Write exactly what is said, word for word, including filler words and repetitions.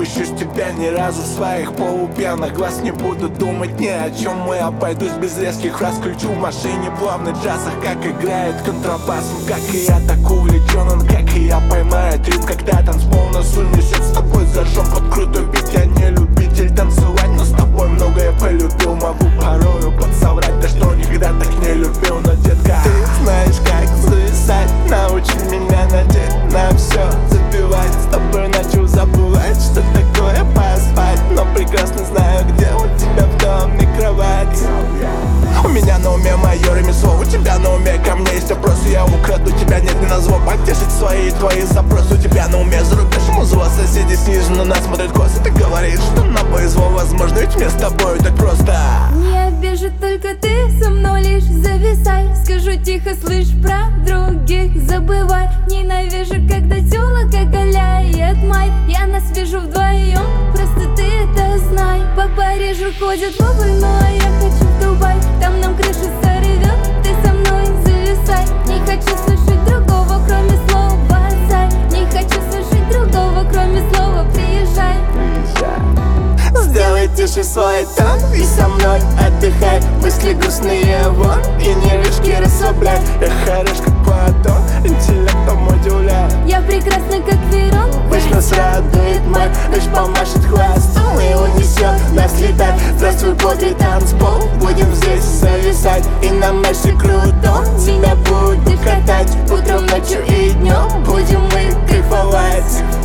выпущу с тебя ни разу своих полупьяных глаз. Не буду думать ни о чем, мы обойдусь без резких фраз. Включу в машине плавный джаз, ах, как играет контрабасом. Как и я так увлечен, он, как и я, поймает ритм, когда танцпол нас унесет. С тобой зажжем под крутой бит, я не любитель танцевать, но с тобой многое полюбил. Могу порою подсоврать, да что никогда так не любил. Но, детка, ты знаешь, как зависать, научи меня надеть на все забивать. С тобой начал забывать, что такое поспать, но прекрасно знаю, где у тебя в доме кровать. У меня на уме мое ремесло, у тебя на уме ко мне есть вопросы. Я украду тебя, нет, не назло, потешить свои твои запросы. У тебя на уме зарубеж, музыка, соседи снизу на нас смотрят косо. Ты говоришь, что на произвол возможно, ведь мне с тобой так просто. Не обижу только ты, со мной лишь зависай. Скажу тихо, слышь, про других забывай. Ненавижу, когда тёлок оголяет май. Я нас вижу вдвоем, просто ты это знай. По Парижу ходят лобы, но я хочу в Дубай. Там нам крыша сорвет, ты со мной зависай. Не хочу слышать другого, кроме слова зай. Не хочу слышать другого, кроме слова приезжай. Сделай тише свой тон и со мной отдыхай. Мысли грустные вон и нервишки расслабляй. Я хорош как Платон, интеллектом удивляй. Я прекрасна как Верон, Пусть нас радует май, лишь помашет хвостом и унесет нас летать. Здравствуй, бодрый танцпол, будем здесь зависать. И на марше круто тебя буду катать. Утром, ночью и днем будем мы кайфовать.